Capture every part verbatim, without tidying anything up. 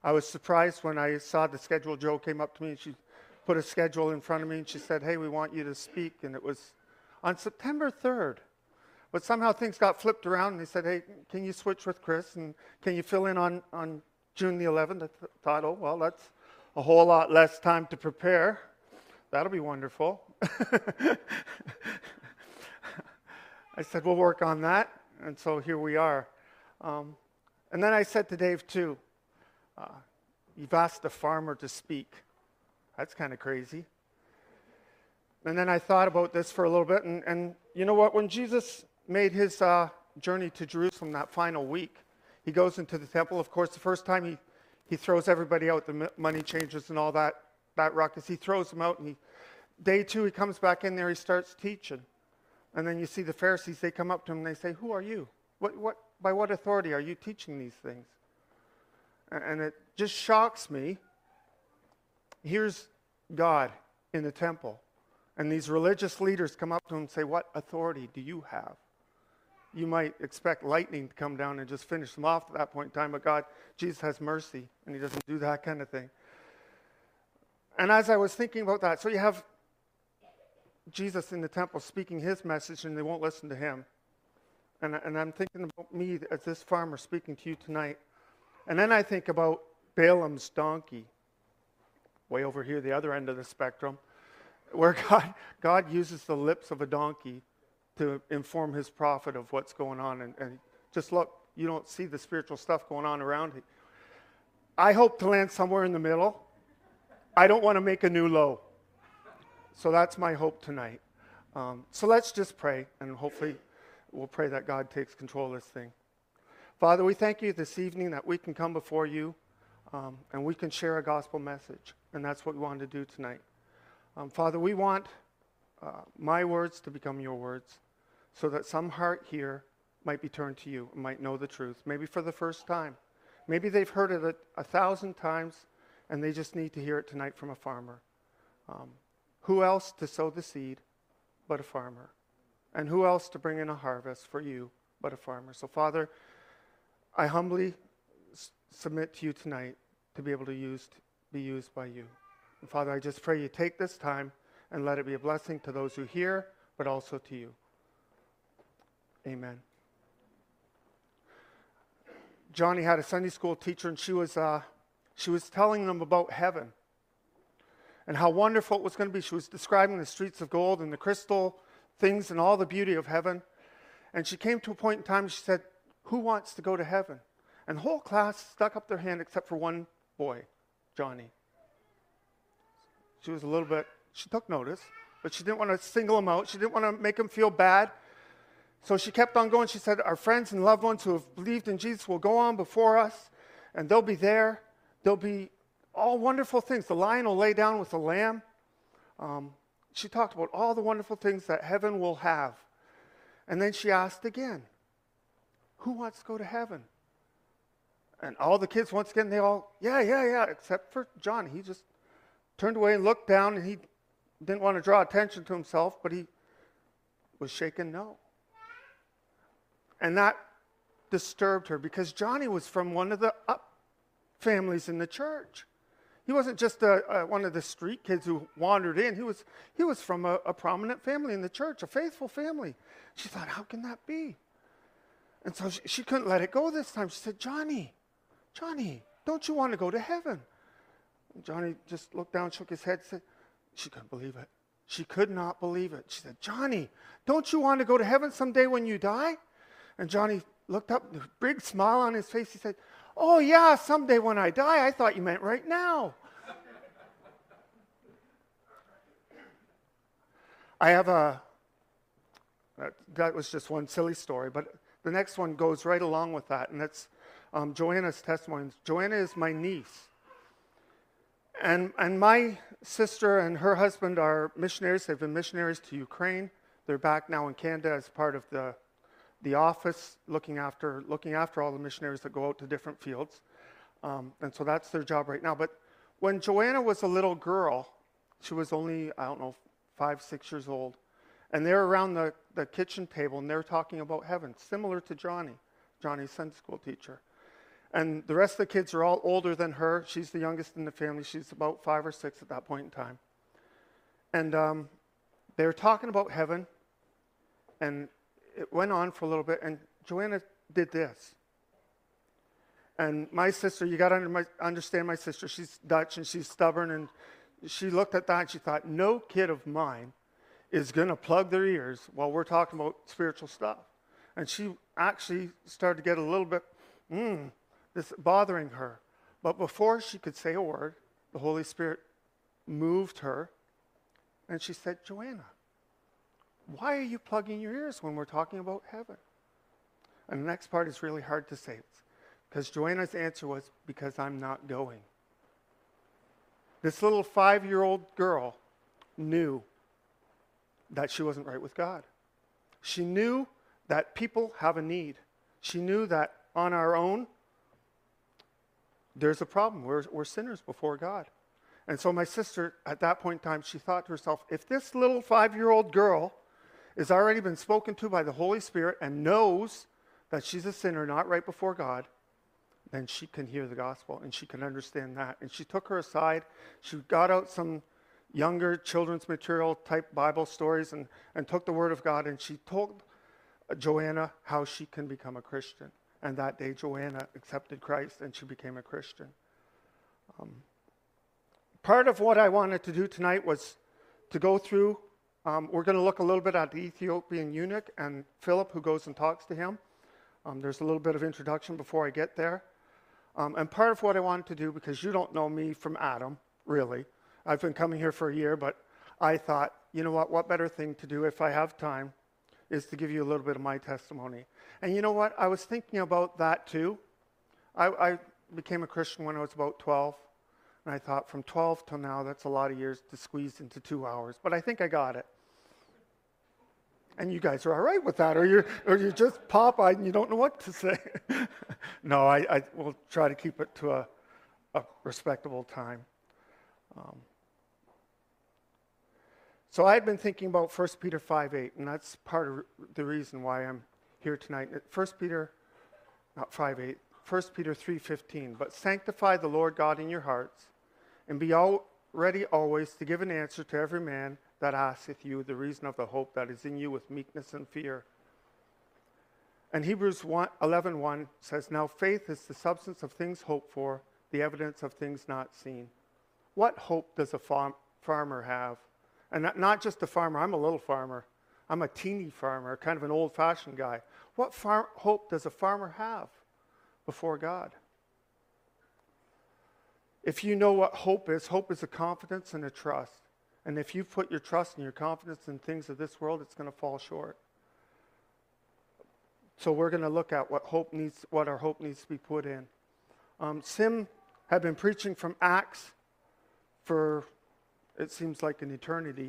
I was surprised when I saw the schedule. Jo came up to me and she put a schedule in front of me and she said, hey, we want you to speak. And it was on September third. But somehow things got flipped around and they said, hey, can you switch with Chris? And can you fill in on, on June the eleventh? I th- thought, oh, well, that's a whole lot less time to prepare. That'll be wonderful. I said, we'll work on that. And so here we are. Um, and then I said to Dave, too, uh, you've asked a farmer to speak. That's kind of crazy. And then I thought about this for a little bit. And, and you know what? When Jesus made his uh, journey to Jerusalem that final week, he goes into the temple. Of course, the first time he, he throws everybody out, the money changers and all that, that ruckus. He throws them out. And he, day two, he comes back in there. He starts teaching. And then you see the Pharisees, they come up to him and they say, who are you? What, what, by what authority are you teaching these things? And it just shocks me. Here's God in the temple. And these religious leaders come up to him and say, what authority do you have? You might expect lightning to come down and just finish them off at that point in time. But God, Jesus has mercy, and he doesn't do that kind of thing. And as I was thinking about that, so you have Jesus in the temple speaking his message, and they won't listen to him. And, and I'm thinking about me as this farmer speaking to you tonight. And then I think about Balaam's donkey, way over here, the other end of the spectrum, where God, God uses the lips of a donkey to inform his prophet of what's going on. And, and just look, you don't see the spiritual stuff going on around you. I hope to land somewhere in the middle. I don't want to make a new low. So that's my hope tonight. Um, so let's just pray, and hopefully we'll pray that God takes control of this thing. Father, we thank you this evening that we can come before you um, and we can share a gospel message. And that's what we want to do tonight. Um, Father, we want uh, my words to become your words so that some heart here might be turned to you and might know the truth, maybe for the first time. Maybe they've heard it a, a thousand times and they just need to hear it tonight from a farmer. Um, who else to sow the seed but a farmer? And who else to bring in a harvest for you but a farmer? So, Father, I humbly s- submit to you tonight to be able to use, to be used by you. And Father, I just pray you take this time and let it be a blessing to those who hear, but also to you. Amen. Johnny had a Sunday school teacher, and she was uh, she was telling them about heaven and how wonderful it was going to be. She was describing the streets of gold and the crystal things and all the beauty of heaven. And she came to a point in time, she said, who wants to go to heaven? And the whole class stuck up their hand except for one boy, Johnny. She was a little bit, she took notice, but she didn't want to single him out. She didn't want to make him feel bad. So she kept on going. She said, our friends and loved ones who have believed in Jesus will go on before us, and they'll be there. They'll be all wonderful things. The lion will lay down with the lamb. Um, she talked about all the wonderful things that heaven will have. And then she asked again, who wants to go to heaven? And all the kids, once again, they all, yeah, yeah, yeah, except for John. He just turned away and looked down, and he didn't want to draw attention to himself, but he was shaking no. And that disturbed her because Johnny was from one of the up families in the church. He wasn't just a, a, one of the street kids who wandered in. He was, he was from a, a prominent family in the church, a faithful family. She thought, how can that be? And so she, she couldn't let it go this time. She said, Johnny, Johnny, don't you want to go to heaven? And Johnny just looked down, shook his head, said, she couldn't believe it. She could not believe it. She said, Johnny, don't you want to go to heaven someday when you die? And Johnny looked up, with a big smile on his face. He said, oh, yeah, someday when I die. I thought you meant right now. I have a, that was just one silly story, but the next one goes right along with that, and that's um, Joanna's testimony. Joanna is my niece. And, and my sister and her husband are missionaries. They've been missionaries to Ukraine. They're back now in Canada as part of the the office looking after looking after all the missionaries that go out to different fields. Um, and so that's their job right now. But when Joanna was a little girl, she was only, I don't know, five, six years old. And they're around the, the kitchen table, and they're talking about heaven, similar to Johnny, Johnny's Sunday school teacher. And the rest of the kids are all older than her. She's the youngest in the family. She's about five or six at that point in time. And um, they were talking about heaven, and it went on for a little bit, and Joanna did this. And my sister, you got to under my, understand my sister, she's Dutch, and she's stubborn, and she looked at that, and she thought, no kid of mine is going to plug their ears while we're talking about spiritual stuff. And she actually started to get a little bit, mm, this bothering her. But before she could say a word, the Holy Spirit moved her, and she said, Joanna, why are you plugging your ears when we're talking about heaven? And the next part is really hard to say. Because Joanna's answer was, because I'm not going. This little five-year-old girl knew that she wasn't right with God. She knew that people have a need. She knew that on our own, there's a problem. We're, we're sinners before God. And so my sister, at that point in time, she thought to herself, if this little five-year-old girl has already been spoken to by the Holy Spirit and knows that she's a sinner, not right before God, then she can hear the gospel and she can understand that. And she took her aside. She got out some younger children's material type Bible stories and, and took the Word of God, and she told Joanna how she can become a Christian. And that day, Joanna accepted Christ and she became a Christian. Um, part of what I wanted to do tonight was to go through, um, we're going to look a little bit at the Ethiopian eunuch and Philip, who goes and talks to him. Um, there's a little bit of introduction before I get there. Um, and part of what I wanted to do, because you don't know me from Adam, really. I've been coming here for a year, but I thought, you know what, what better thing to do if I have time is to give you a little bit of my testimony. And you know what, I was thinking about that too. I, I became a Christian when I was about twelve, and I thought from twelve till now, that's a lot of years to squeeze into two hours, but I think I got it. And you guys are all right with that, or you're, or you're just pop-eyed and you don't know what to say. No, I, I will try to keep it to a, a respectable time. Um, so I had been thinking about First Peter five eight, and that's part of the reason why I'm here tonight. First Peter, not five eight, First Peter three fifteen. But sanctify the Lord God in your hearts, and be all ready always to give an answer to every man that asketh you the reason of the hope that is in you with meekness and fear. And Hebrews eleven one says, now faith is the substance of things hoped for, the evidence of things not seen. What hope does a farm, farmer have? And not, not just a farmer, I'm a little farmer. I'm a teeny farmer, kind of an old-fashioned guy. What far, hope does a farmer have before God? If you know what hope is, hope is a confidence and a trust. And if you put your trust and your confidence in things of this world, it's going to fall short. So we're going to look at what hope needs, what our hope needs to be put in. Um, Sim had been preaching from Acts for, it seems like an eternity.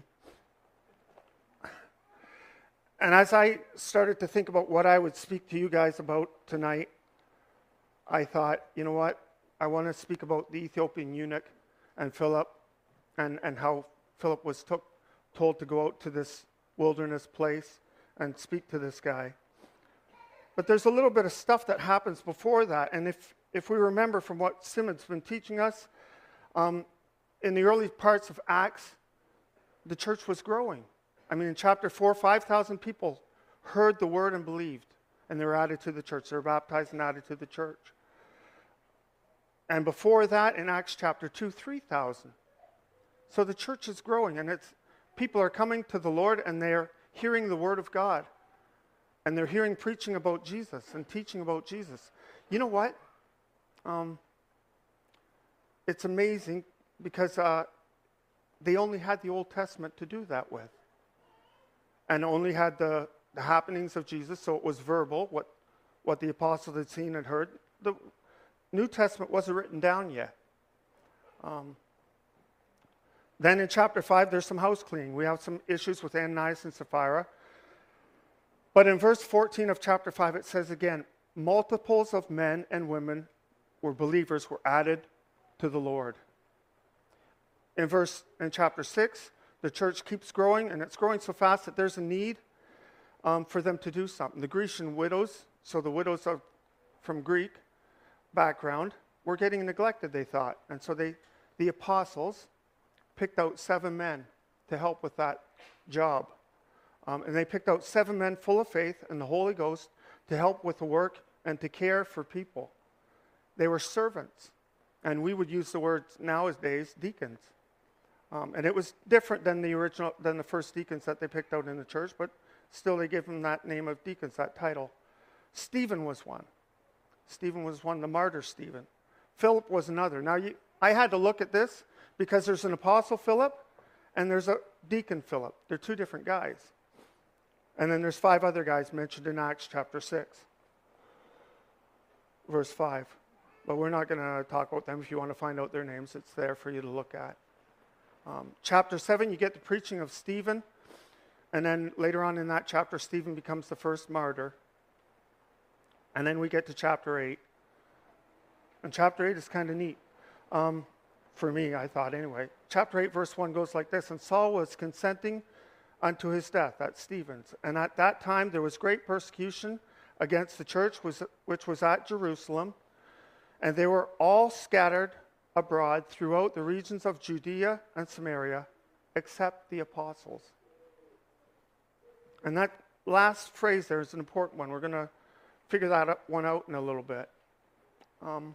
And as I started to think about what I would speak to you guys about tonight, I thought, you know what? I want to speak about the Ethiopian eunuch and Philip, and, and how Philip was took, told to go out to this wilderness place and speak to this guy. But there's a little bit of stuff that happens before that. And if, if we remember from what Simon's been teaching us, um, in the early parts of Acts, the church was growing. I mean, in chapter four, five thousand people heard the word and believed, and they were added to the church. They were baptized and added to the church. And before that, in Acts chapter two, three thousand. So the church is growing, and it's people are coming to the Lord, and they're hearing the word of God. And they're hearing preaching about Jesus and teaching about Jesus. You know what? Um, it's amazing because uh, they only had the Old Testament to do that with. And only had the, the happenings of Jesus, so it was verbal, what, what the apostles had seen and heard. The New Testament wasn't written down yet. Um, then in chapter five, there's some house cleaning. We have some issues with Ananias and Sapphira. But in verse fourteen of chapter five, it says again, multiples of men and women were believers were added to the Lord. In verse in chapter six, the church keeps growing, and it's growing so fast that there's a need um, for them to do something. The Grecian widows, so the widows are from Greek, background were getting neglected, they thought. And so they, the apostles picked out seven men to help with that job. Um, and they picked out seven men full of faith and the Holy Ghost to help with the work and to care for people. They were servants. And we would use the word nowadays, deacons. Um, and it was different than the original, than the first deacons that they picked out in the church, but still they gave them that name of deacons, that title. Stephen was one. Stephen was one, the martyr Stephen. Philip was another. Now, you, I had to look at this because there's an apostle Philip and there's a deacon Philip. They're two different guys. And then there's five other guys mentioned in Acts chapter six, verse five. But we're not going to talk about them. If you want to find out their names, it's there for you to look at. Um, chapter seven, you get the preaching of Stephen. And then later on in that chapter, Stephen becomes the first martyr. And then we get to chapter eight. And chapter eight is kind of neat. Um, for me, I thought anyway. Chapter eight, verse one goes like this. And Saul was consenting unto his death, that's Stephen's. And at that time there was great persecution against the church, which was at Jerusalem. And they were all scattered abroad throughout the regions of Judea and Samaria, except the apostles. And that last phrase there is an important one. We're going to figure that one out in a little bit. Um,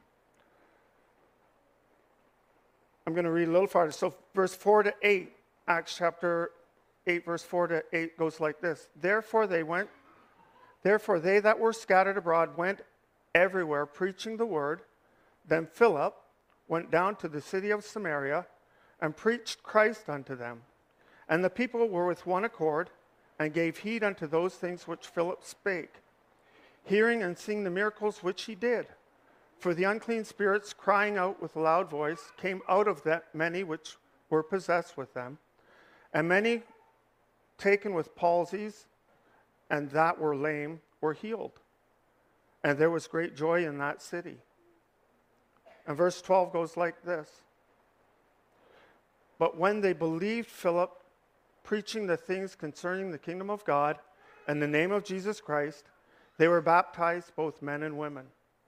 I'm going to read a little farther. So verse four to eight, Acts chapter eight, verse four to eight goes like this. Therefore they went, therefore they that were scattered abroad went everywhere preaching the word. Then Philip went down to the city of Samaria and preached Christ unto them. And the people were with one accord and gave heed unto those things which Philip spake, hearing and seeing the miracles which he did. For the unclean spirits, crying out with a loud voice, came out of that many which were possessed with them. And many taken with palsies and that were lame were healed. And there was great joy in that city. And verse twelve goes like this. But when they believed Philip, preaching the things concerning the kingdom of God and the name of Jesus Christ, they were baptized, both men and women.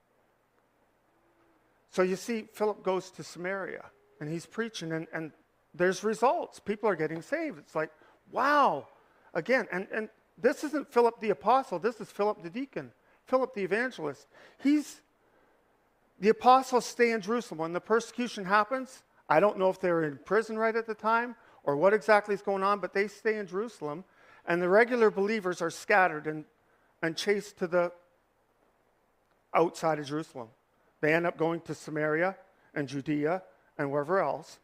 So you see, Philip goes to Samaria, and he's preaching, and, and there's results. People are getting saved. It's like, wow. Again, and, and this isn't Philip the apostle. This is Philip the deacon, Philip the evangelist. He's, the apostles stay in Jerusalem. When the persecution happens, I don't know if they were in prison right at the time or what exactly is going on, but they stay in Jerusalem, and the regular believers are scattered and, and chased to the outside of Jerusalem. They end up going to Samaria and Judea and wherever else.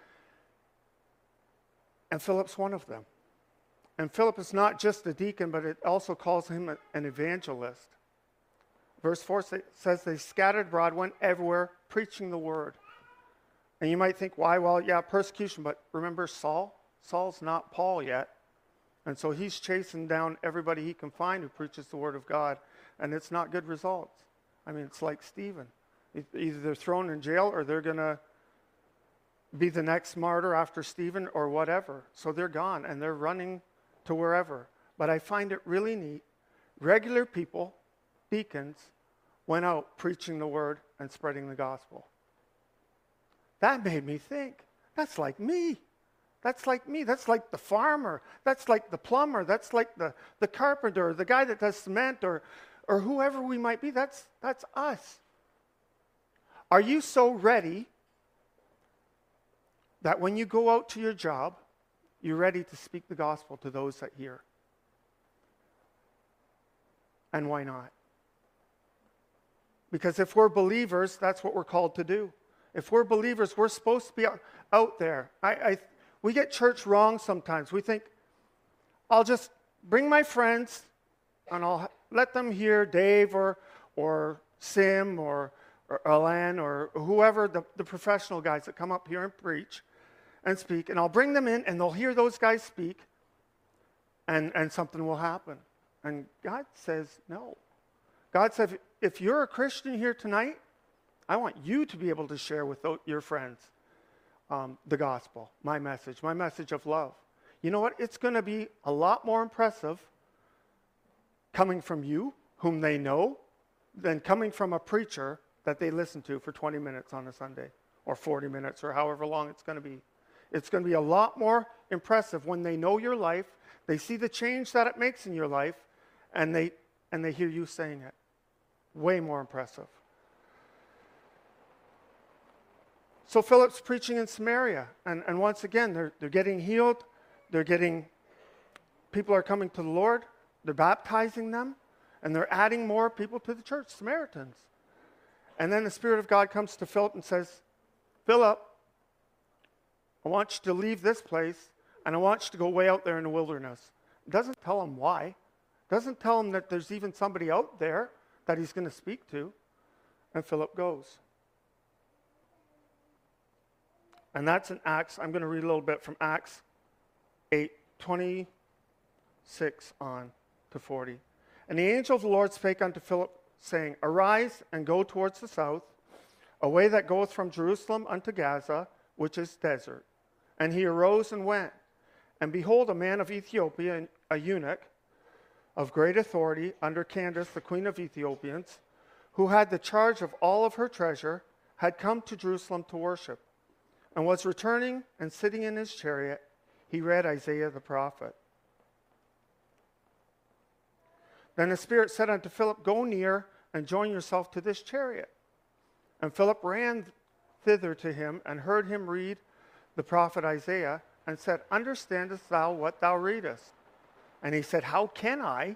And Philip's one of them. And Philip is not just a deacon, but it also calls him an evangelist. Verse four says they scattered abroad, went everywhere, preaching the word. And you might think, why? Well, yeah, persecution. But remember Saul? Saul's not Paul yet. And so he's chasing down everybody he can find who preaches the word of God. And it's not good results. I mean, it's like Stephen. Either they're thrown in jail or they're going to be the next martyr after Stephen or whatever. So they're gone and they're running to wherever. But I find it really neat. Regular people, deacons, went out preaching the word and spreading the gospel. That made me think, that's like me. That's like me. That's like the farmer. That's like the plumber. That's like the, the carpenter, the guy that does cement, or, or whoever we might be. That's, that's us. Are you so ready that when you go out to your job, you're ready to speak the gospel to those that hear? And why not? Because if we're believers, that's what we're called to do. If we're believers, we're supposed to be out there. I, I, we get church wrong sometimes. We think, I'll just bring my friends and I'll let them hear Dave or, or Sim or, or Alan or whoever, the, the professional guys that come up here and preach and speak. And I'll bring them in and they'll hear those guys speak and, and something will happen. And God says no. God says, if you're a Christian here tonight, I want you to be able to share with your friends um, the gospel, my message, my message of love. You know what? It's going to be a lot more impressive coming from you, whom they know, than coming from a preacher that they listen to for twenty minutes on a Sunday, or forty minutes, or however long it's going to be. It's going to be a lot more impressive when they know your life, they see the change that it makes in your life, and they and they hear you saying it. Way more impressive. So Philip's preaching in Samaria, and, and once again, they're, they're getting healed, they're getting, people are coming to the Lord, they're baptizing them, and they're adding more people to the church, Samaritans. And then the Spirit of God comes to Philip and says, Philip, I want you to leave this place, and I want you to go way out there in the wilderness. It doesn't tell him why. It doesn't tell him that there's even somebody out there that he's going to speak to. And Philip goes. And that's in Acts. I'm going to read a little bit from Acts eight, twenty-six on to forty. And the angel of the Lord spake unto Philip, saying, Arise and go towards the south, a way that goeth from Jerusalem unto Gaza, which is desert. And he arose and went. And behold, a man of Ethiopia, a eunuch of great authority under Candace, the queen of Ethiopians, who had the charge of all of her treasure, had come to Jerusalem to worship, and was returning and sitting in his chariot. He read Isaiah the prophet. Then the Spirit said unto Philip, Go near and join yourself to this chariot. And Philip ran thither to him and heard him read the prophet Isaiah, and said, Understandest thou what thou readest? And he said, How can I,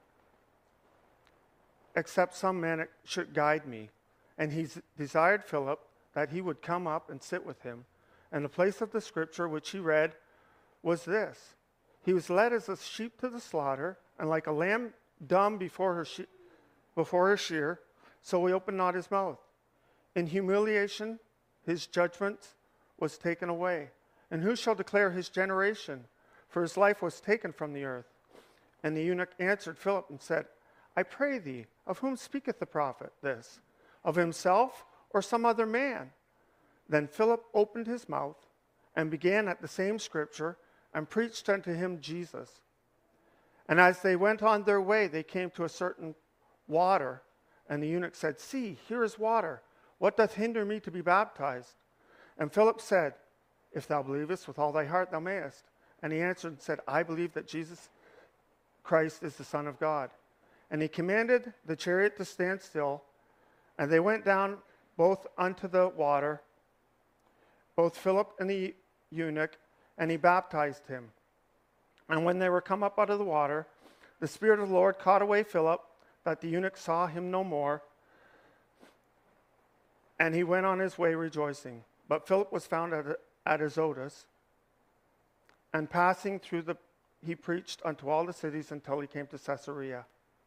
except some man should guide me? And he desired Philip that he would come up and sit with him. And the place of the scripture which he read was this: He was led as a sheep to the slaughter, and like a lamb dumb before her she- before her shear, so he opened not his mouth. In humiliation his judgment was taken away. And who shall declare his generation? For his life was taken from the earth. And the eunuch answered Philip and said, I pray thee, of whom speaketh the prophet this? Of himself or some other man? Then Philip opened his mouth and began at the same scripture and preached unto him Jesus. And as they went on their way, they came to a certain water. And the eunuch said, See, here is water. What doth hinder me to be baptized? And Philip said, If thou believest with all thy heart, thou mayest. And he answered and said, I believe that Jesus Christ is the Son of God. And he commanded the chariot to stand still. And they went down both unto the water, both Philip and the eunuch, and he baptized him. And when they were come up out of the water, the Spirit of the Lord caught away Philip, that the eunuch saw him no more. And he went on his way rejoicing. But Philip was found at, at Azotus, and passing through the, he preached unto all the cities until he came to Caesarea.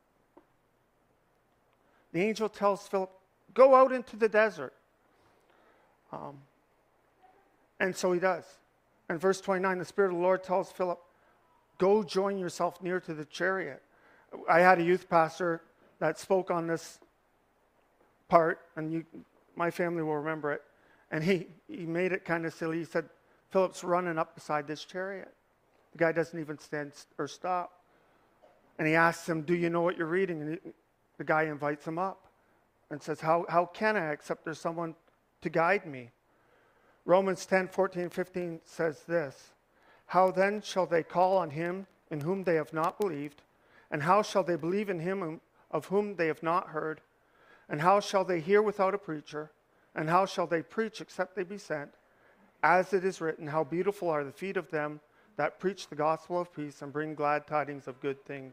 The angel tells Philip, Go out into the desert. Um, and so he does. And verse twenty-nine, the Spirit of the Lord tells Philip, Go join yourself near to the chariot. I had a youth pastor that spoke on this part, and you, my family will remember it. And he, he made it kind of silly. He said, Philip's running up beside this chariot. The guy doesn't even stand or stop. And he asks him, Do you know what you're reading? And he, the guy invites him up and says, How, how can I, except there's someone to guide me? Romans ten, fourteen, fifteen says this: How then shall they call on him in whom they have not believed? And how shall they believe in him of whom they have not heard? And how shall they hear without a preacher? And how shall they preach except they be sent? As it is written, How beautiful are the feet of them that preach the gospel of peace and bring glad tidings of good things.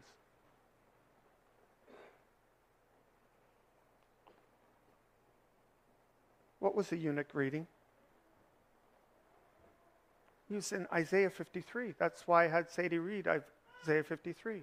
What was the eunuch reading? He was in Isaiah fifty-three. That's why I had Sadie read Isaiah fifty-three.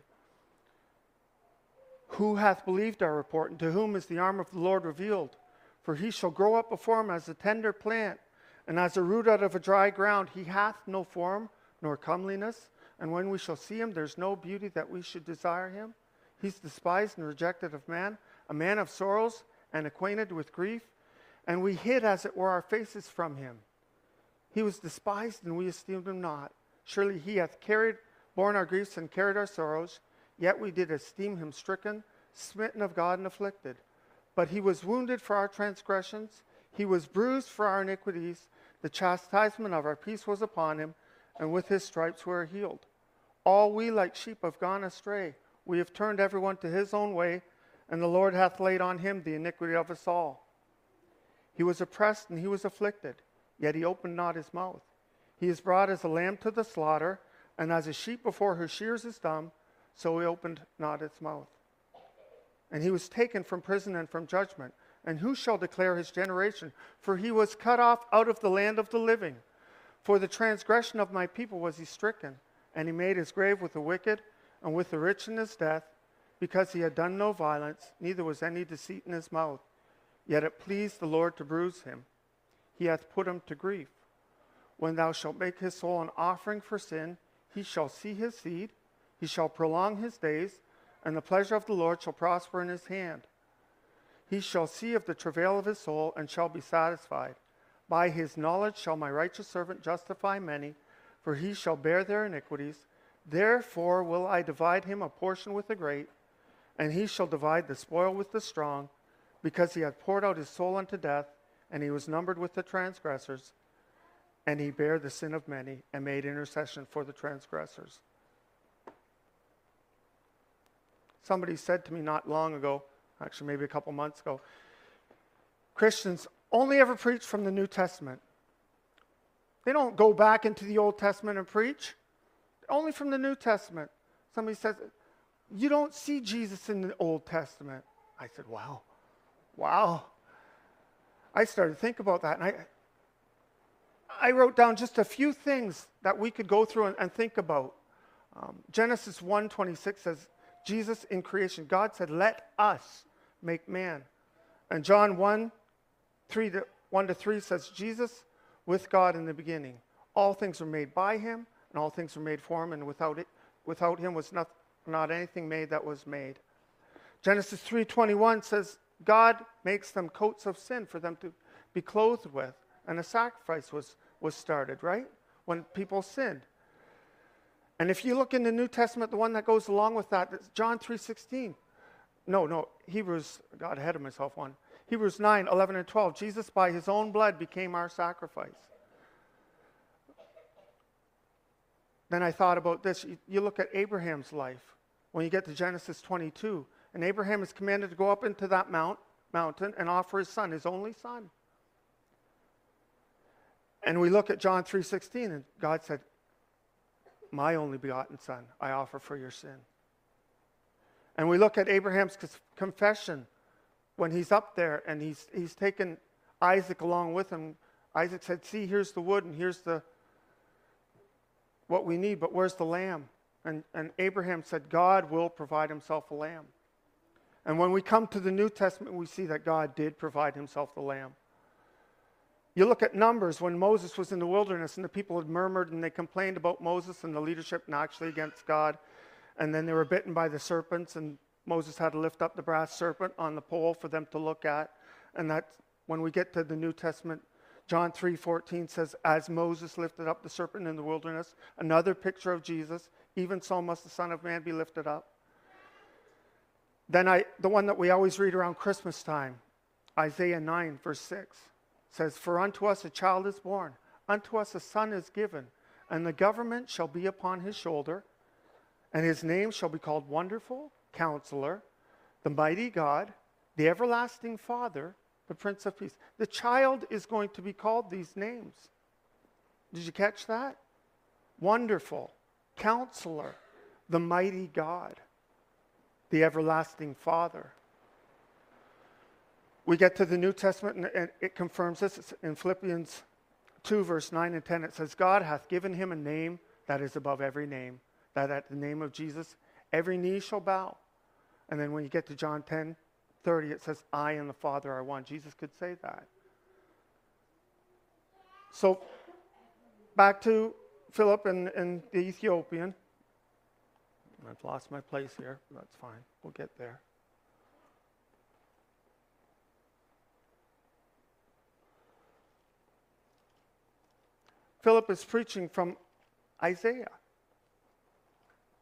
Who hath believed our report, and to whom is the arm of the Lord revealed? For he shall grow up before him as a tender plant, and as a root out of a dry ground. He hath no form nor comeliness, and when we shall see him, there's no beauty that we should desire him. He's despised and rejected of man, a man of sorrows and acquainted with grief, and we hid, as it were, our faces from him. He was despised, and we esteemed him not. Surely he hath carried, borne our griefs, and carried our sorrows. Yet we did esteem him stricken, smitten of God, and afflicted. But he was wounded for our transgressions, he was bruised for our iniquities. The chastisement of our peace was upon him, and with his stripes we are healed. All we like sheep have gone astray. We have turned everyone to his own way, and the Lord hath laid on him the iniquity of us all. He was oppressed and he was afflicted, yet he opened not his mouth. He is brought as a lamb to the slaughter, and as a sheep before her shears is dumb, so he opened not his mouth. And he was taken from prison and from judgment. And who shall declare his generation? For he was cut off out of the land of the living. For the transgression of my people was he stricken, and he made his grave with the wicked, and with the rich in his death, because he had done no violence, neither was any deceit in his mouth. Yet it pleased the Lord to bruise him. He hath put him to grief. When thou shalt make his soul an offering for sin, he shall see his seed, he shall prolong his days, and the pleasure of the Lord shall prosper in his hand. He shall see of the travail of his soul, and shall be satisfied. By his knowledge shall my righteous servant justify many, for he shall bear their iniquities. Therefore will I divide him a portion with the great, and he shall divide the spoil with the strong, because he hath poured out his soul unto death, and he was numbered with the transgressors, and he bare the sin of many, and made intercession for the transgressors. Somebody said to me not long ago, actually maybe a couple months ago, Christians only ever preach from the New Testament. They don't go back into the Old Testament and preach. Only from the New Testament. Somebody says, you don't see Jesus in the Old Testament. I said, wow. Wow. I started to think about that, and I I wrote down just a few things that we could go through and, and think about. Um, Genesis one twenty-six says, Jesus in creation, God said, let us make man. And John one, three to, one to three says, Jesus with God in the beginning. All things were made by him, and all things were made for him, and without it, without him was not, not anything made that was made. Genesis three twenty-one says, God makes them coats of sin for them to be clothed with. And a sacrifice was, was started, right? When people sinned. And if you look in the New Testament, the one that goes along with that, it's John three sixteen. No, no, Hebrews, I got ahead of myself one. Hebrews nine, eleven, and twelve. Jesus by his own blood became our sacrifice. Then I thought about this. You, you look at Abraham's life. When you get to Genesis twenty-two, and Abraham is commanded to go up into that mount, mountain and offer his son, his only son. And we look at John three sixteen, and God said, my only begotten son, I offer for your sin. And we look at Abraham's confession when he's up there and he's he's taken Isaac along with him. Isaac said, see, here's the wood and here's the what we need, but where's the lamb? And, and Abraham said, God will provide himself a lamb. And when we come to the New Testament, we see that God did provide himself the lamb. You look at Numbers when Moses was in the wilderness and the people had murmured and they complained about Moses and the leadership and actually against God. And then they were bitten by the serpents and Moses had to lift up the brass serpent on the pole for them to look at. And that's when we get to the New Testament, John three fourteen says, as Moses lifted up the serpent in the wilderness, another picture of Jesus, even so must the Son of Man be lifted up. Then I, the one that we always read around Christmas time, Isaiah nine verse six. Says, for unto us a child is born, unto us a son is given, and the government shall be upon his shoulder, and his name shall be called Wonderful, Counselor, the Mighty God, the Everlasting Father, the Prince of Peace. The child is going to be called these names. Did you catch that? Wonderful, Counselor, the Mighty God, the Everlasting Father. We get to the New Testament, and, and it confirms this. It's in Philippians two, verse nine and ten. It says, God hath given him a name that is above every name, that at the name of Jesus, every knee shall bow. And then when you get to John ten thirty, it says, I and the Father are one. Jesus could say that. So, back to Philip and, and the Ethiopian. I've lost my place here. That's fine. We'll get there. Philip is preaching from Isaiah.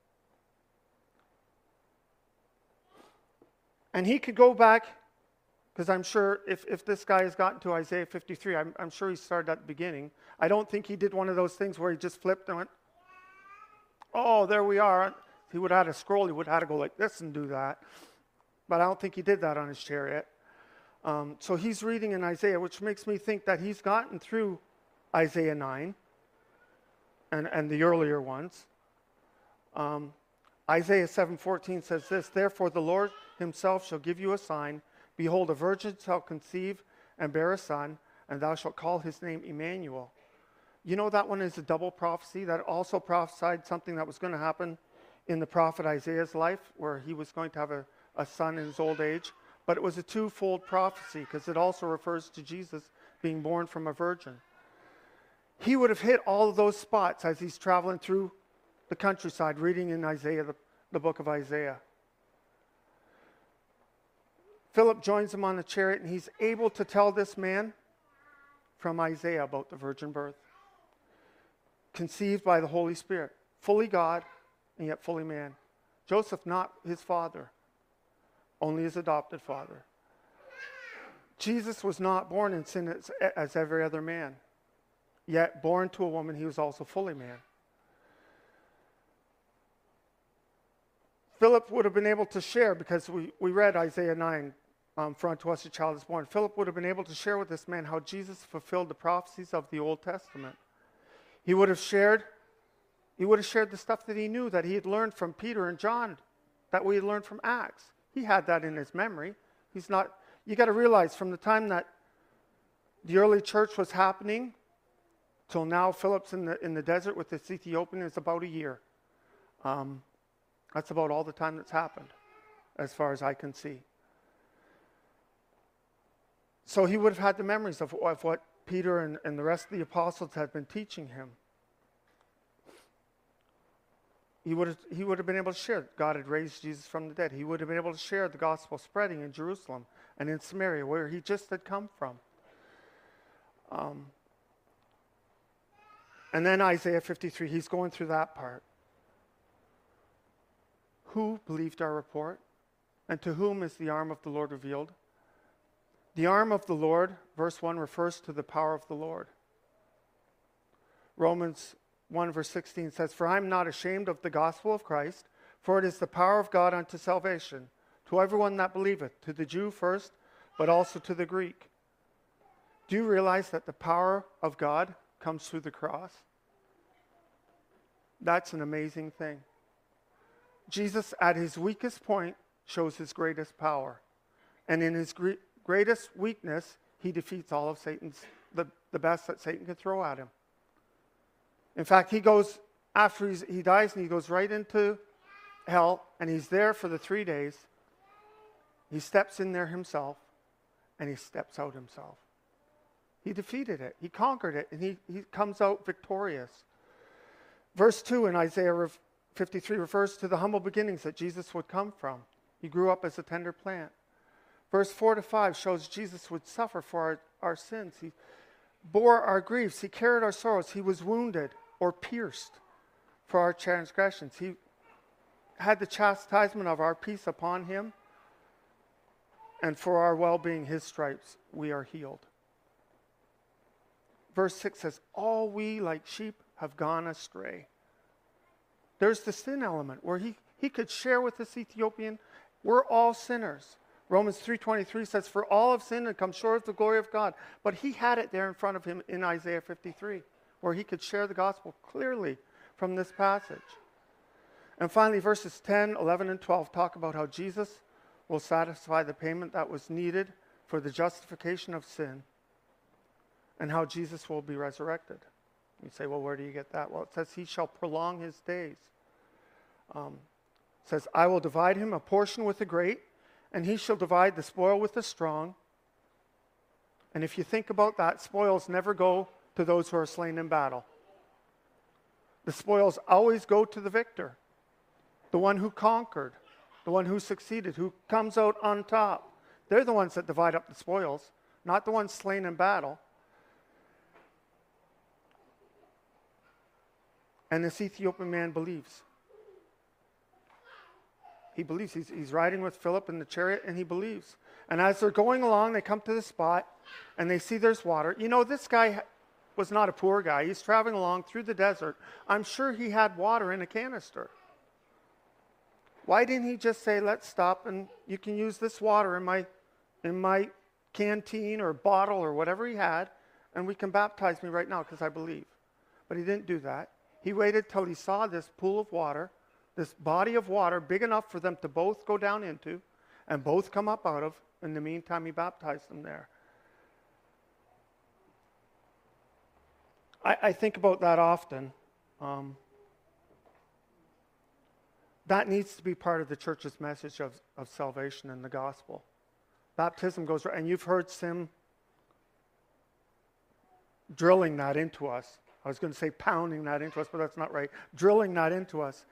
And he could go back Because I'm sure if, if this guy has gotten to Isaiah fifty-three, I'm, I'm sure he started at the beginning. I don't think he did one of those things where he just flipped and went, oh, there we are. He would have had a scroll. He would have had to go like this and do that. But I don't think he did that on his chariot. Um, so he's reading in Isaiah, which makes me think that he's gotten through Isaiah nine and, and the earlier ones. Um, Isaiah seven fourteen says this, therefore the Lord himself shall give you a sign. Behold, a virgin shall conceive and bear a son, and thou shalt call his name Emmanuel. You know that one is a double prophecy that also prophesied something that was going to happen in the prophet Isaiah's life, where he was going to have a, a son in his old age. But it was a twofold prophecy because it also refers to Jesus being born from a virgin. He would have hit all of those spots as he's traveling through the countryside, reading in Isaiah, the, the book of Isaiah. Philip joins him on the chariot, and he's able to tell this man from Isaiah about the virgin birth. Conceived by the Holy Spirit, fully God and yet fully man. Joseph, not his father, only his adopted father. Jesus was not born in sin as, as every other man, yet born to a woman, he was also fully man. Philip would have been able to share, because we, we read Isaiah nine, um, for unto us a child is born. Philip would have been able to share with this man how Jesus fulfilled the prophecies of the Old Testament. He would have shared, he would have shared the stuff that he knew, that he had learned from Peter and John, that we had learned from Acts. He had that in his memory. He's not, you got to realize from the time that the early church was happening till now, Philip's in the, in the desert with this Ethiopian is about a year. Um, that's about all the time that's happened, as far as I can see. So he would have had the memories of, of what Peter and, and the rest of the apostles had been teaching him. He would have, he would have been able to share that God had raised Jesus from the dead. He would have been able to share the gospel spreading in Jerusalem and in Samaria, where he just had come from. Um, and then Isaiah fifty-three, he's going through that part. Who believed our report? And to whom is the arm of the Lord revealed? The arm of the Lord, verse one, refers to the power of the Lord. Romans one verse sixteen says, for I am not ashamed of the gospel of Christ, for it is the power of God unto salvation, to everyone that believeth, to the Jew first, but also to the Greek. Do you realize that the power of God comes through the cross? That's an amazing thing. Jesus, at his weakest point, shows his greatest power. And in his gre- greatest weakness, he defeats all of Satan's, the, the best that Satan can throw at him. In fact, he goes, after he's, he dies, and he goes right into hell, and he's there for the three days. He steps in there himself, and he steps out himself. He defeated it. He conquered it, and he, he comes out victorious. Verse two in Isaiah fifty-three refers to the humble beginnings that Jesus would come from. He grew up as a tender plant. Verse four to five shows Jesus would suffer for our, our sins. He bore our griefs. He carried our sorrows. He was wounded or pierced for our transgressions. He had the chastisement of our peace upon him, and for our well-being, his stripes, we are healed. Verse six says, all we like sheep have gone astray. There's the sin element where he, he could share with this Ethiopian, we're all sinners. Romans three twenty-three says, for all have sinned and come short of the glory of God. But he had it there in front of him in Isaiah fifty-three, where he could share the gospel clearly from this passage. And finally, verses ten, eleven, and twelve talk about how Jesus will satisfy the payment that was needed for the justification of sin, and how Jesus will be resurrected. You say, well, where do you get that? Well, it says he shall prolong his days. Um, it says, I will divide him a portion with the great, and he shall divide the spoil with the strong. And if you think about that, spoils never go to those who are slain in battle. The spoils always go to the victor, the one who conquered, the one who succeeded, who comes out on top. They're the ones that divide up the spoils, not the ones slain in battle. And this Ethiopian man believes. He believes. He's, he's riding with Philip in the chariot, and he believes. And as they're going along, they come to the spot, and they see there's water. You know, this guy was not a poor guy. He's traveling along through the desert. I'm sure he had water in a canister. Why didn't he just say, let's stop, and you can use this water in my, in my canteen or bottle or whatever he had, and we can baptize me right now because I believe. But he didn't do that. He waited till he saw this pool of water, this body of water big enough for them to both go down into and both come up out of. In the meantime, he baptized them there. I, I think about that often. Um, that needs to be part of the church's message of, of salvation and the gospel. Baptism goes right, and you've heard Sim drilling that into us. I was going to say pounding that into us, but that's not right. Drilling that into us.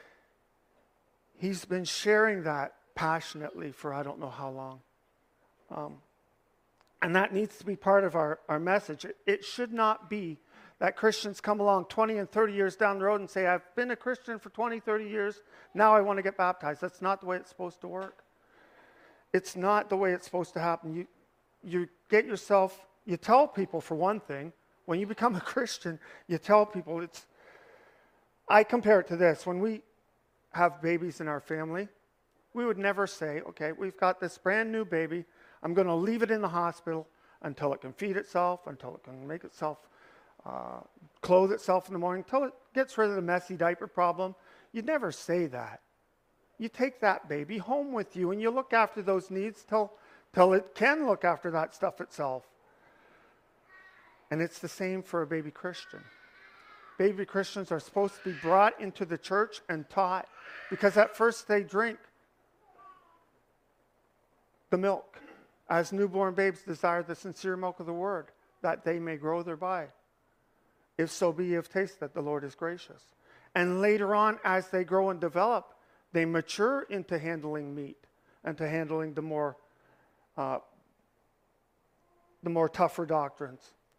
He's been sharing that passionately for I don't know how long. Um, and that needs to be part of our, our message. It, it should not be that Christians come along twenty and thirty years down the road and say, I've been a Christian for twenty, thirty years, now I want to get baptized. That's not the way it's supposed to work. It's not the way it's supposed to happen. You, you get yourself, you tell people for one thing, when you become a Christian, you tell people it's, I compare it to this. When we have babies in our family, we would never say, okay, we've got this brand new baby. I'm going to leave it in the hospital until it can feed itself, until it can make itself, uh, clothe itself in the morning, until it gets rid of the messy diaper problem. You'd never say that. You take that baby home with you and you look after those needs till, till it can look after that stuff itself. And it's the same for a baby Christian. Baby Christians are supposed to be brought into the church and taught, because at first they drink the milk, as newborn babes desire the sincere milk of the word, that they may grow thereby. If so be ye have tasted that the Lord is gracious. And later on, as they grow and develop, they mature into handling meat and to handling the more, uh, the more tougher doctrines.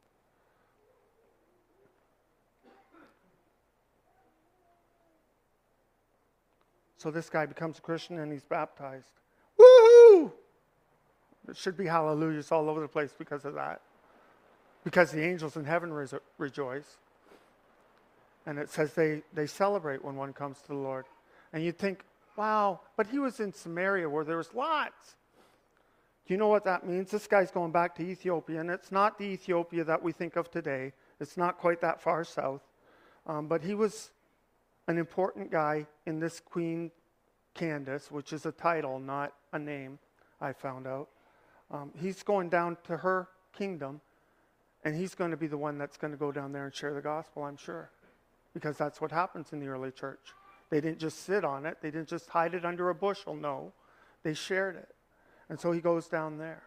So this guy becomes a Christian and he's baptized. Woohoo! There should be hallelujahs all over the place because of that. Because the angels in heaven re- rejoice. And it says they, they celebrate when one comes to the Lord. And you'd think, wow, but he was in Samaria where there was lots. Do you know what that means? This guy's going back to Ethiopia, and it's not the Ethiopia that we think of today. It's not quite that far south. Um, but he was an important guy in this Queen Candace, which is a title, not a name, I found out. Um, he's going down to her kingdom, and he's going to be the one that's going to go down there and share the gospel, I'm sure. Because that's what happens in the early church. They didn't just sit on it. They didn't just hide it under a bushel. No, they shared it. And so he goes down there.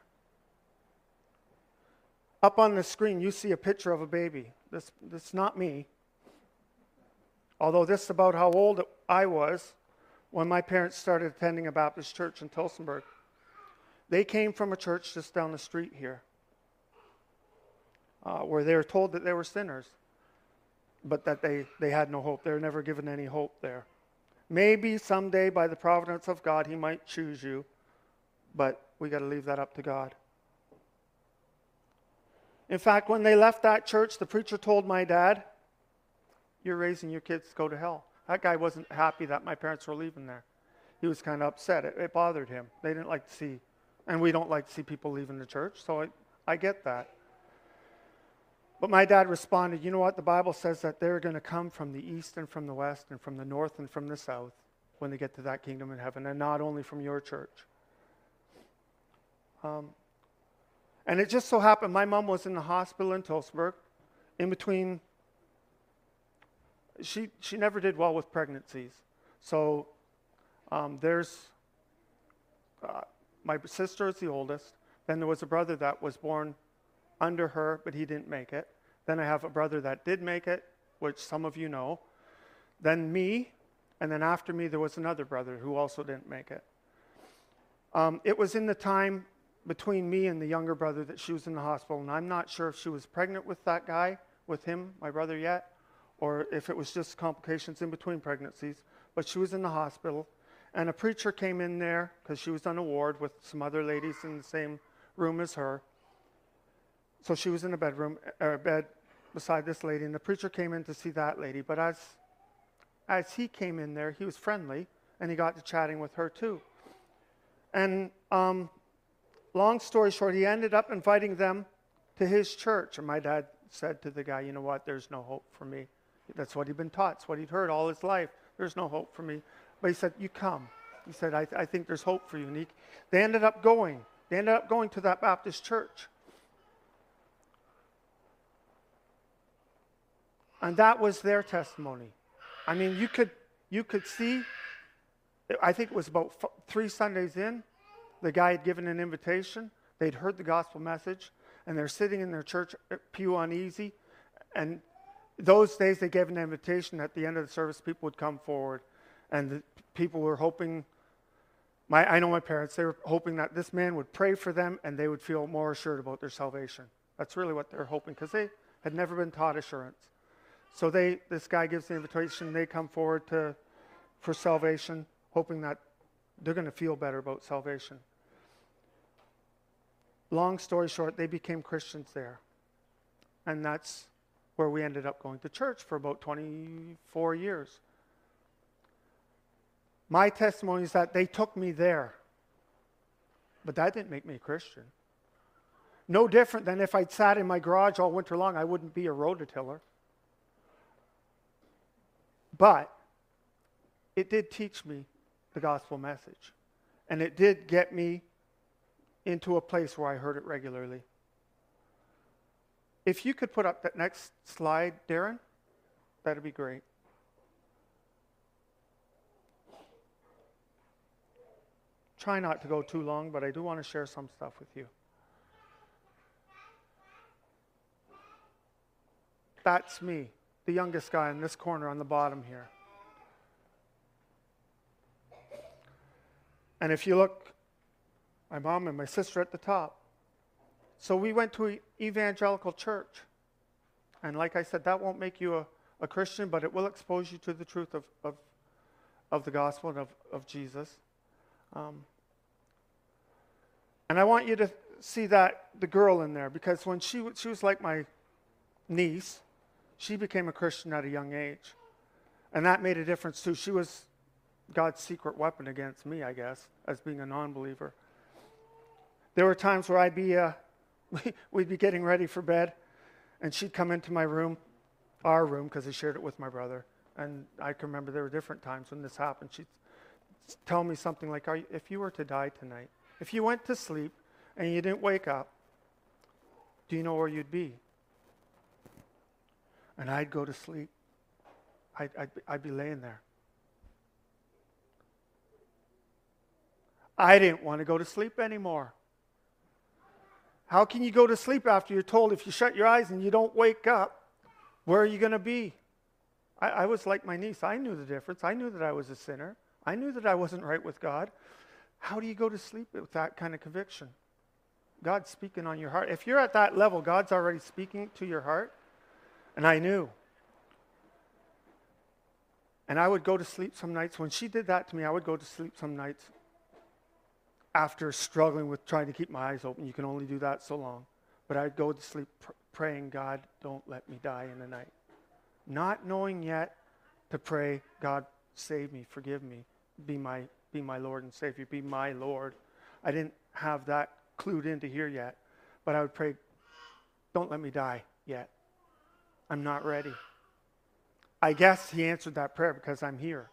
Up on the screen, you see a picture of a baby. This, this is not me. Although this is about how old I was when my parents started attending a Baptist church in Tillsonburg. They came from a church just down the street here, uh, where they were told that they were sinners, but that they, they had no hope. They were never given any hope there. Maybe someday, by the providence of God, he might choose you, but we got to leave that up to God. In fact, when they left that church, the preacher told my dad, you're raising your kids to go to hell. That guy wasn't happy that my parents were leaving there. He was kind of upset. It, it bothered him. They didn't like to see, and we don't like to see people leaving the church, so I, I get that. But my dad responded, you know what? The Bible says that they're going to come from the east and from the west and from the north and from the south when they get to that kingdom in heaven, and not only from your church. Um, and it just so happened my mom was in the hospital in Tillsonburg in between. She she never did well with pregnancies. So um, there's, uh, my sister is the oldest. Then there was a brother that was born under her, but he didn't make it. Then I have a brother that did make it, which some of you know. Then me, and then after me there was another brother who also didn't make it. Um, it was in the time between me and the younger brother that she was in the hospital, and I'm not sure if she was pregnant with that guy, with him, my brother, yet, or if it was just complications in between pregnancies, but she was in the hospital. And a preacher came in there because she was on a ward with some other ladies in the same room as her. So she was in a bedroom, or a bed beside this lady, and the preacher came in to see that lady. But as as he came in there, he was friendly, and he got to chatting with her too. And um, long story short, he ended up inviting them to his church. And my dad said to the guy, you know what, there's no hope for me. That's what he'd been taught. It's what he'd heard all his life. There's no hope for me. But he said, you come. He said, I, th- I think there's hope for you. And he, they ended up going. They ended up going to that Baptist church. And that was their testimony. I mean, you could you could see, I think it was about f- three Sundays in, the guy had given an invitation. They'd heard the gospel message, and they're sitting in their church pew uneasy. And those days they gave an invitation. At the end of the service, people would come forward, and the people were hoping, my I know my parents, they were hoping that this man would pray for them and they would feel more assured about their salvation. That's really what they're hoping, because they had never been taught assurance. So they, this guy gives the invitation, they come forward to for salvation, hoping that they're going to feel better about salvation. Long story short, they became Christians there. And that's where we ended up going to church for about twenty-four years. My testimony is that they took me there. But that didn't make me a Christian. No different than if I'd sat in my garage all winter long, I wouldn't be a rototiller. But it did teach me the gospel message. And it did get me into a place where I heard it regularly. If you could put up that next slide, Darren, that'd be great. Try not to go too long, but I do want to share some stuff with you. That's me, the youngest guy in this corner on the bottom here. And if you look, my mom and my sister at the top. So we went to an evangelical church. And like I said, that won't make you a, a Christian, but it will expose you to the truth of, of, of the gospel and of, of Jesus. Um, and I want you to see that, the girl in there, because when she, she was like my niece, she became a Christian at a young age. And that made a difference too. She was God's secret weapon against me, I guess, as being a non-believer. There were times where I'd be, uh, we'd be getting ready for bed, and she'd come into my room, our room, because I shared it with my brother. And I can remember there were different times when this happened. She'd tell me something like, Are you, if you were to die tonight, if you went to sleep and you didn't wake up, do you know where you'd be? And I'd go to sleep. I'd, I'd, I'd be laying there. I didn't want to go to sleep anymore. How can you go to sleep after you're told if you shut your eyes and you don't wake up, where are you going to be? I, I was like my niece. I knew the difference. I knew that I was a sinner. I knew that I wasn't right with God. How do you go to sleep with that kind of conviction? God's speaking on your heart. If you're at that level, God's already speaking to your heart. And I knew. And I would go to sleep some nights. When she did that to me, I would go to sleep some nights after struggling with trying to keep my eyes open. You can only do that so long. But I'd go to sleep pr- praying, God, don't let me die in the night. Not knowing yet to pray, God, save me, forgive me, be my be my Lord and Savior, be my Lord. I didn't have that clued into here yet. But I would pray, don't let me die yet. I'm not ready. I guess he answered that prayer because I'm here.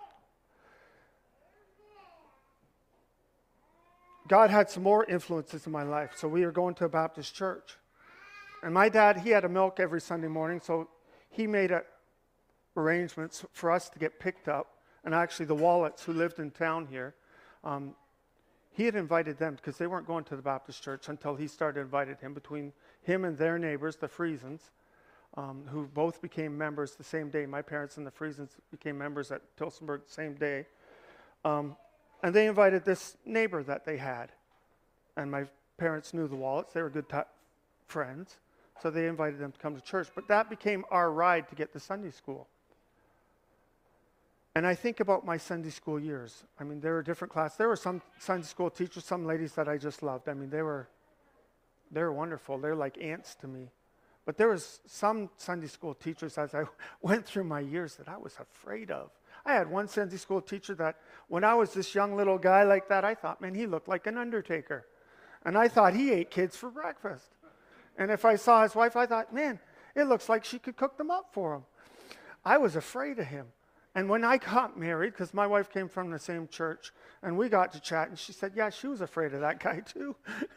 God had some more influences in my life. So we were going to a Baptist church. And my dad, he had a milk every Sunday morning, so he made a, arrangements for us to get picked up. And actually the Wallets, who lived in town here, um, he had invited them because they weren't going to the Baptist church until he started inviting him. Between him and their neighbors, the Friesens, um, who both became members the same day. My parents and the Friesens became members at Tilsonburg the same day. Um, and they invited this neighbor that they had. And my parents knew the Wallets. They were good t- friends. So they invited them to come to church. But that became our ride to get to Sunday school. And I think about my Sunday school years. I mean, there were different classes. There were some Sunday school teachers, some ladies that I just loved. I mean, they were, they were wonderful. They're like aunts to me. But there was some Sunday school teachers as I went through my years that I was afraid of. I had one Sunday school teacher that when I was this young little guy like that, I thought, man, he looked like an undertaker. And I thought he ate kids for breakfast. And if I saw his wife, I thought, man, it looks like she could cook them up for him. I was afraid of him. And when I got married, because my wife came from the same church, and we got to chat, and she said, yeah, she was afraid of that guy too.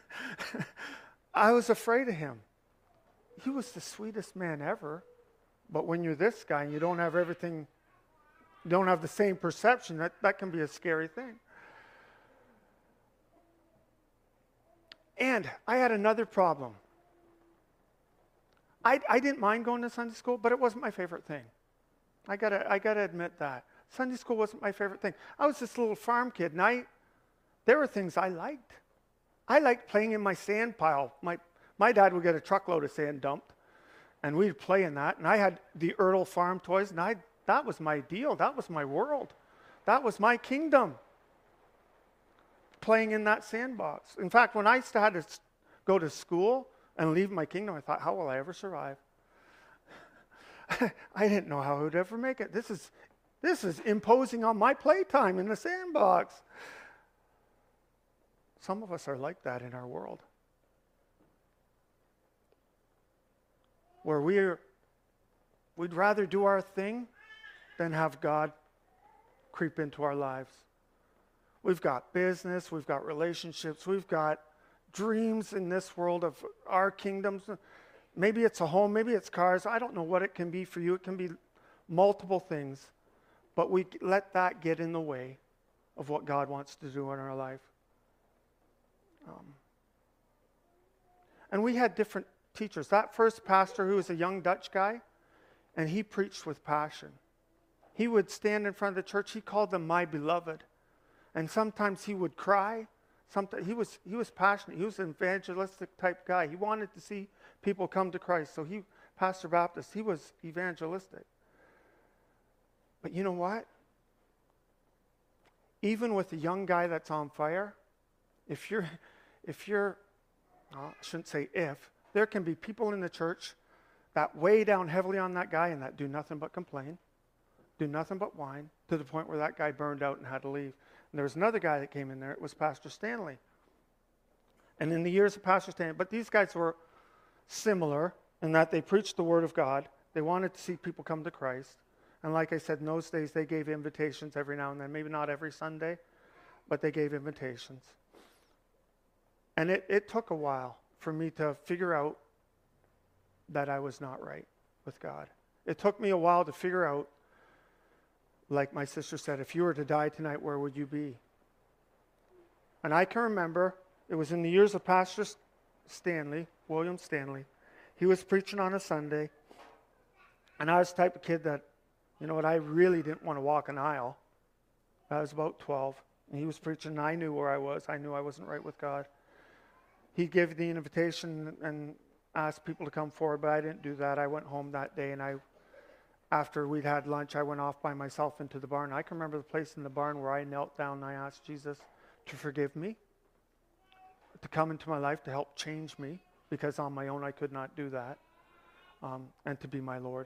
I was afraid of him. He was the sweetest man ever. But when you're this guy and you don't have everything, you don't have the same perception, that, that can be a scary thing. And I had another problem. I, I didn't mind going to Sunday school, but it wasn't my favorite thing. I gotta, I gotta admit that. Sunday school wasn't my favorite thing. I was this little farm kid, and I, there were things I liked. I liked playing in my sand pile. My, my dad would get a truckload of sand dumped, and we'd play in that. And I had the Ertl farm toys, and I, that was my deal. That was my world. That was my kingdom, playing in that sandbox. In fact, when I started to go to school and leave my kingdom, I thought, how will I ever survive? I didn't know how I would ever make it. This is, this is imposing on my playtime in the sandbox. Some of us are like that in our world, where we're, we'd rather do our thing than have God creep into our lives. We've got business, we've got relationships, we've got dreams in this world of our kingdoms. Maybe it's a home, maybe it's cars. I don't know what it can be for you. It can be multiple things. But we let that get in the way of what God wants to do in our life. Um, and we had different teachers. That first pastor, who was a young Dutch guy, and he preached with passion. He would stand in front of the church. He called them my beloved. And sometimes he would cry. Sometimes he was he was passionate. He was an evangelistic type guy. He wanted to see people come to Christ. So he, Pastor Baptist, he was evangelistic. But you know what? Even with a young guy that's on fire, if you're, if you're, well, I shouldn't say if, there can be people in the church that weigh down heavily on that guy and that do nothing but complain, do nothing but whine, to the point where that guy burned out and had to leave. And there was another guy that came in there. It was Pastor Stanley. And in the years of Pastor Stanley, but these guys were similar in that they preached the Word of God. They wanted to see people come to Christ. And like I said, in those days, they gave invitations every now and then. Maybe not every Sunday, but they gave invitations. And it, it took a while for me to figure out that I was not right with God. It took me a while to figure out, like my sister said, if you were to die tonight, where would you be? And I can remember, it was in the years of Pastor Stanley, William Stanley. He was preaching on a Sunday, and I was the type of kid that, you know what, I really didn't want to walk an aisle. I was about twelve, and he was preaching, and I knew where I was. I knew I wasn't right with God. He gave the invitation and asked people to come forward, but I didn't do that. I went home that day, and I After we'd had lunch, I went off by myself into the barn. I can remember the place in the barn where I knelt down and I asked Jesus to forgive me, to come into my life, to help change me, because on my own I could not do that, um, and to be my Lord.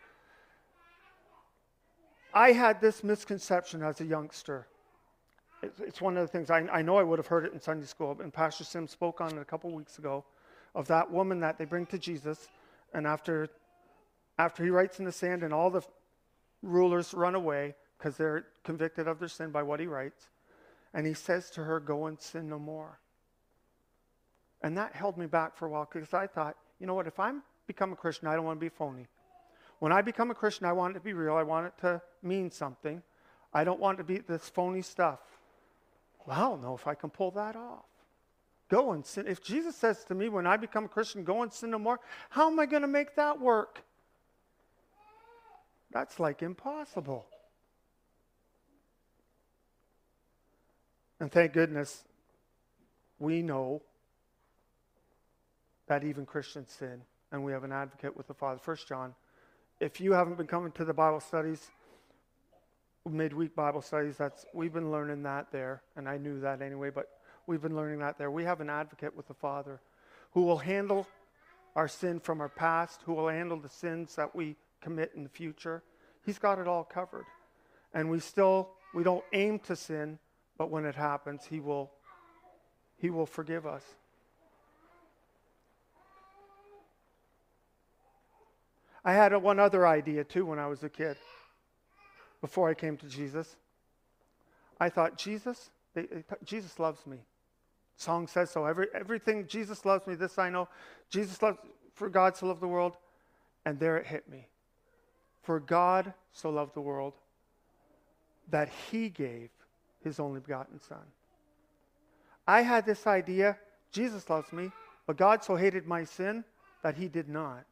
I had this misconception as a youngster. It's, it's one of the things, I, I know I would have heard it in Sunday school, and Pastor Sim spoke on it a couple weeks ago, of that woman that they bring to Jesus, and after... After he writes in the sand and all the rulers run away because they're convicted of their sin by what he writes, and he says to her, go and sin no more. And that held me back for a while because I thought, you know what, if I become a Christian, I don't want to be phony. When I become a Christian, I want it to be real. I want it to mean something. I don't want it to be this phony stuff. Well, I don't know if I can pull that off. Go and sin. If Jesus says to me when I become a Christian, go and sin no more, how am I going to make that work? That's like impossible. And thank goodness we know that even Christians sin, and we have an advocate with the Father. First John, if you haven't been coming to the Bible studies, midweek Bible studies, that's we've been learning that there, and I knew that anyway, but we've been learning that there. We have an advocate with the Father who will handle our sin from our past, who will handle the sins that we commit in the future. He's got it all covered. And we still, we don't aim to sin, but when it happens, he will, he will forgive us. I had a, one other idea too when I was a kid, before I came to Jesus. I thought, Jesus, they, they, Jesus loves me. Song says so. Every, everything, Jesus loves me, this I know. Jesus loves, for God so loved the world. And there it hit me. For God so loved the world that he gave his only begotten Son. I had this idea, Jesus loves me, but God so hated my sin that he did not.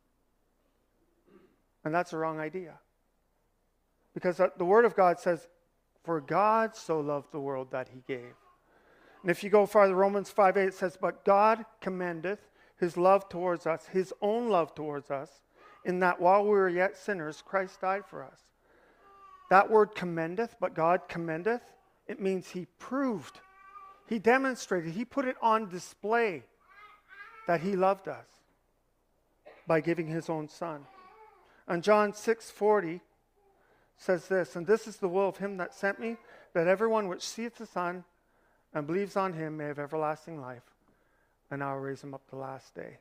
And that's a wrong idea. Because the Word of God says, for God so loved the world that he gave. And if you go farther, Romans five eight, it says, but God commendeth his love towards us, his own love towards us, in that while we were yet sinners, Christ died for us. That word commendeth, but God commendeth, it means he proved, he demonstrated, he put it on display that he loved us by giving his own Son. And John six forty says this, and this is the will of him that sent me, that everyone which seeth the Son and believes on him may have everlasting life, and I will raise him up the last day.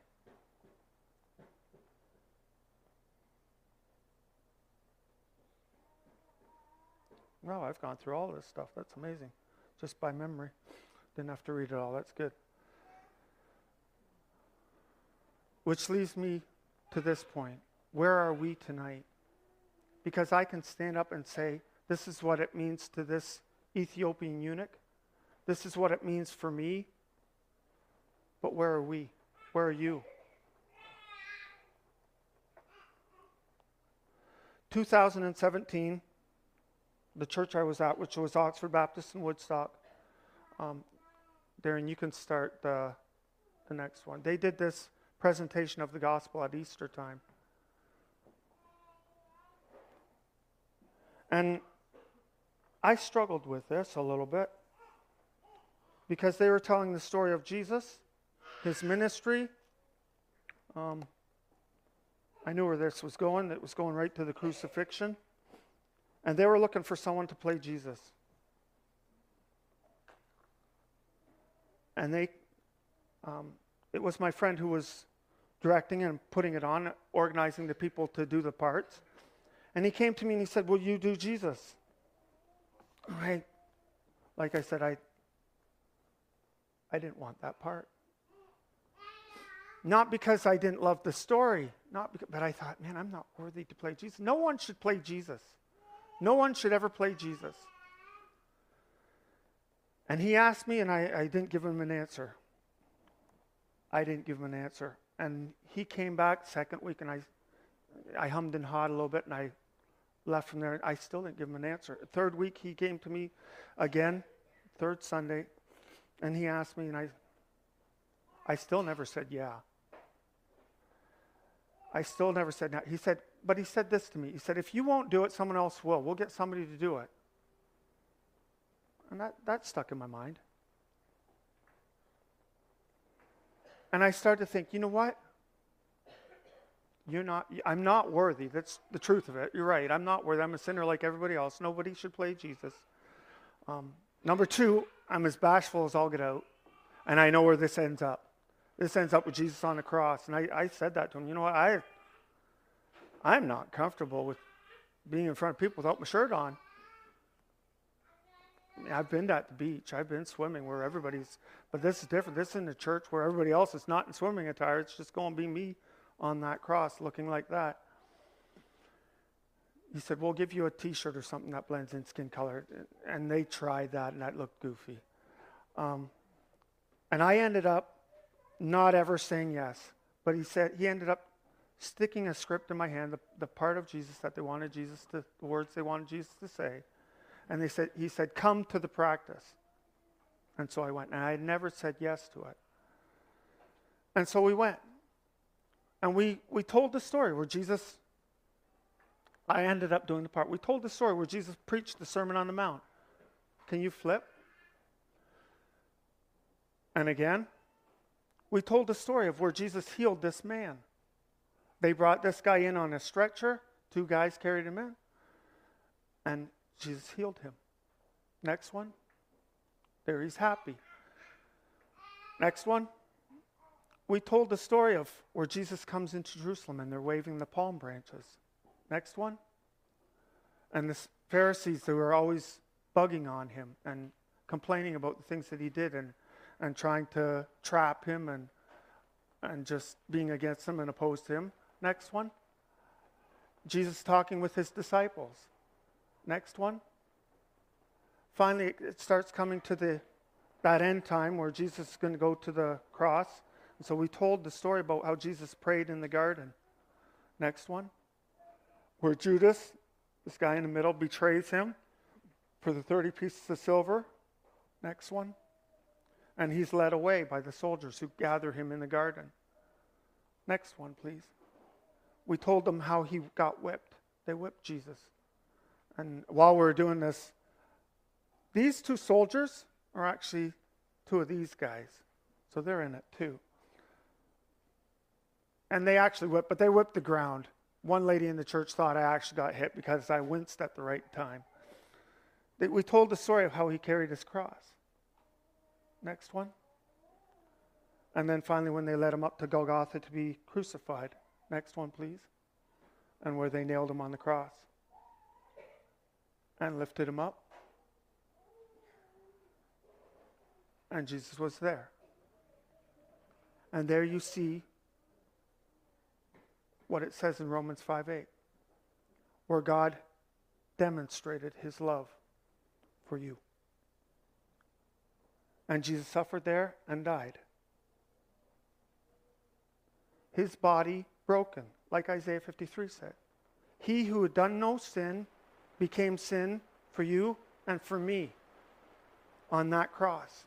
Wow, I've gone through all this stuff. That's amazing. Just by memory. Didn't have to read it all. That's good. Which leads me to this point. Where are we tonight? Because I can stand up and say, this is what it means to this Ethiopian eunuch. This is what it means for me. But where are we? Where are you? two thousand seventeen, the church I was at, which was Oxford Baptist in Woodstock. Um, Darren, you can start the, the next one. They did this presentation of the gospel at Easter time. And I struggled with this a little bit because they were telling the story of Jesus, his ministry. Um, I knew where this was going. It was going right to the crucifixion. And they were looking for someone to play Jesus. And they, um, it was my friend who was directing and putting it on, organizing the people to do the parts. And he came to me and he said, will you do Jesus? I, like I said, I, I didn't want that part. Not because I didn't love the story, not because, but I thought, man, I'm not worthy to play Jesus. No one should play Jesus. No one should ever play Jesus. And he asked me, and I, I didn't give him an answer. I didn't give him an answer. And he came back second week, and I, I hummed and hawed a little bit, and I left from there. I still didn't give him an answer. Third week, he came to me again, third Sunday, and he asked me, and I, I still never said yeah. I still never said no. He said, but he said this to me. He said, if you won't do it, someone else will. We'll get somebody to do it. And that, that stuck in my mind. And I started to think, you know what? You're not, I'm not worthy. That's the truth of it. You're right. I'm not worthy. I'm a sinner like everybody else. Nobody should play Jesus. Um, number two, I'm as bashful as all get out. And I know where this ends up. This ends up with Jesus on the cross. And I, I said that to him. You know what? I, I'm not comfortable with being in front of people without my shirt on. I mean, I've been at the beach. I've been swimming where everybody's, but this is different. This is in the church where everybody else is not in swimming attire. It's just going to be me on that cross looking like that. He said, we'll give you a t-shirt or something that blends in skin color. And they tried that, and that looked goofy. Um, and I ended up not ever saying yes. But he said, he ended up sticking a script in my hand, the, the part of Jesus that they wanted Jesus to, the words they wanted Jesus to say. And they said, he said, come to the practice. And so I went, and I had never said yes to it. And so we went. And we, we told the story where Jesus, I ended up doing the part. We told the story where Jesus preached the Sermon on the Mount. Can you flip? And again, we told the story of where Jesus healed this man. They brought this guy in on a stretcher. Two guys carried him in. And Jesus healed him. Next one. There he's happy. Next one. We told the story of where Jesus comes into Jerusalem and they're waving the palm branches. Next one. And the Pharisees, they were always bugging on him and complaining about the things that he did and, and trying to trap him and, and just being against him and opposed to him. Next one. Jesus talking with his disciples. Next one. Finally, it starts coming to the that end time where Jesus is going to go to the cross. And so we told the story about how Jesus prayed in the garden. Next one. Where Judas, this guy in the middle, betrays him for the thirty pieces of silver. Next one. And he's led away by the soldiers who gather him in the garden. Next one, please. We told them how he got whipped. They whipped Jesus. And while we were doing this, these two soldiers are actually two of these guys. So they're in it too. And they actually whipped, but they whipped the ground. One lady in the church thought I actually got hit because I winced at the right time. They, we told the story of how he carried his cross. Next one. And then finally when they led him up to Golgotha to be crucified. Next one, please. And where they nailed him on the cross. And lifted him up. And Jesus was there. And there you see what it says in Romans five eight, where God demonstrated his love for you. And Jesus suffered there and died. His body broken, like Isaiah fifty-three said. He who had done no sin became sin for you and for me on that cross.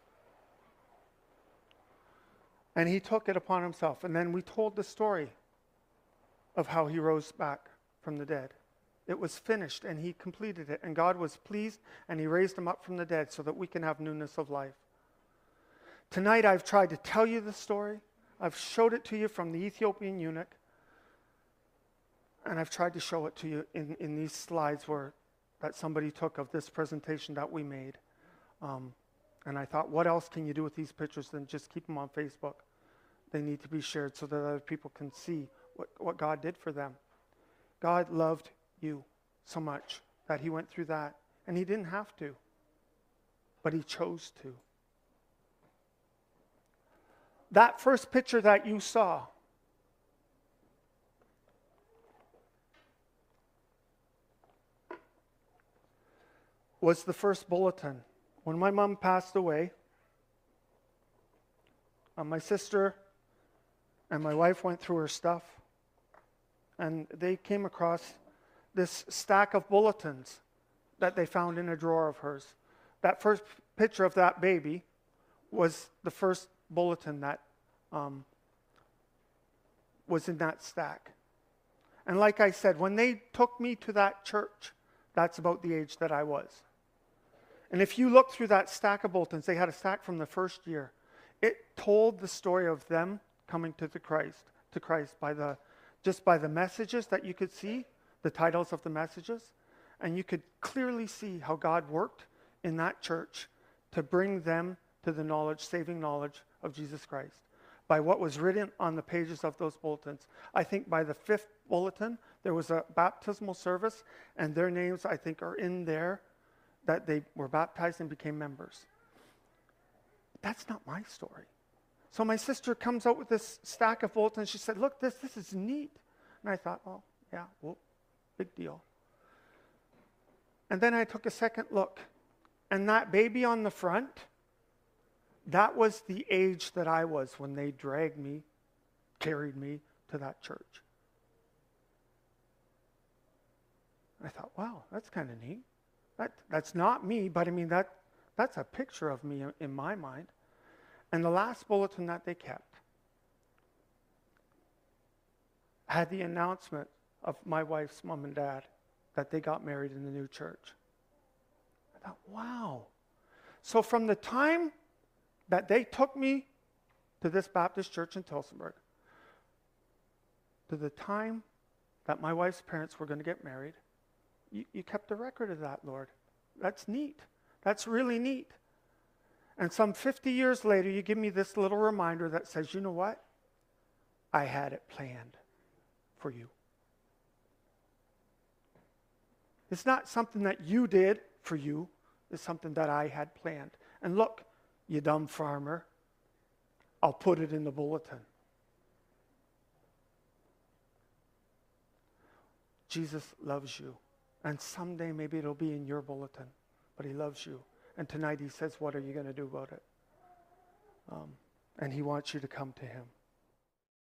And he took it upon himself. And then we told the story of how he rose back from the dead. It was finished and he completed it. And God was pleased and he raised him up from the dead so that we can have newness of life. Tonight I've tried to tell you the story. I've showed it to you from the Ethiopian eunuch. And I've tried to show it to you in, in these slides where that somebody took of this presentation that we made. Um, and I thought, what else can you do with these pictures than just keep them on Facebook? They need to be shared so that other people can see what, what God did for them. God loved you so much that he went through that. And he didn't have to. But he chose to. That first picture that you saw was the first bulletin. When my mom passed away, uh, my sister and my wife went through her stuff, and they came across this stack of bulletins that they found in a drawer of hers. That first picture of that baby was the first bulletin that um, was in that stack. And like I said, when they took me to that church, that's about the age that I was. And if you look through that stack of bulletins, they had a stack from the first year. It told the story of them coming to the Christ, to Christ by the just by the messages that you could see, the titles of the messages, and you could clearly see how God worked in that church to bring them to the knowledge, saving knowledge of Jesus Christ. By what was written on the pages of those bulletins. I think by the fifth bulletin, there was a baptismal service, and their names, I think, are in there, that they were baptized and became members. That's not my story. So my sister comes out with this stack of bulletins. She said, look, this, this is neat. And I thought, oh, yeah, well, big deal. And then I took a second look. And that baby on the front, that was the age that I was when they dragged me, carried me to that church. I thought, wow, that's kind of neat. That, that's not me, but I mean, that that's a picture of me in, in my mind. And the last bulletin that they kept had the announcement of my wife's mom and dad that they got married in the new church. I thought, wow. So from the time that they took me to this Baptist church in Tillsonburg to the time that my wife's parents were going to get married, you, you kept a record of that, Lord. That's neat. That's really neat. And some fifty years later, you give me this little reminder that says, you know what? I had it planned for you. It's not something that you did for you. It's something that I had planned. And look, you dumb farmer, I'll put it in the bulletin. Jesus loves you. And someday maybe it'll be in your bulletin. But he loves you. And tonight he says, what are you going to do about it? Um, and he wants you to come to him.